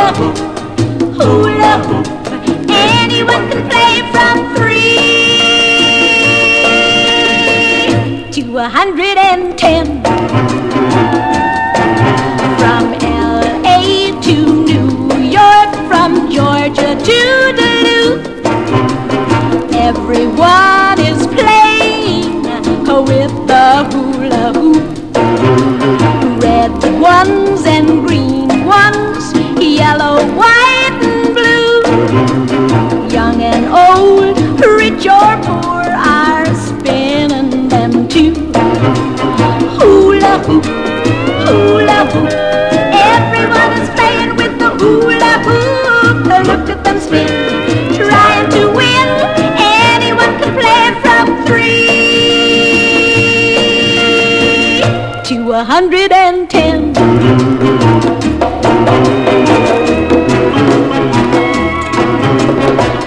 hoop, hula hoop. Anyone can play from 3 to 110. From L.A. to New York, from Georgia to Duluth, everyone is playing with the hula hoop. Red ones and green ones, yellow, white and blue. Young and old, rich or poor, are spinning them too. Hula hoop, hula hoop. Everyone is playing with the hula hoop. Look at them spin, trying to win. Anyone can play from 3 to 110.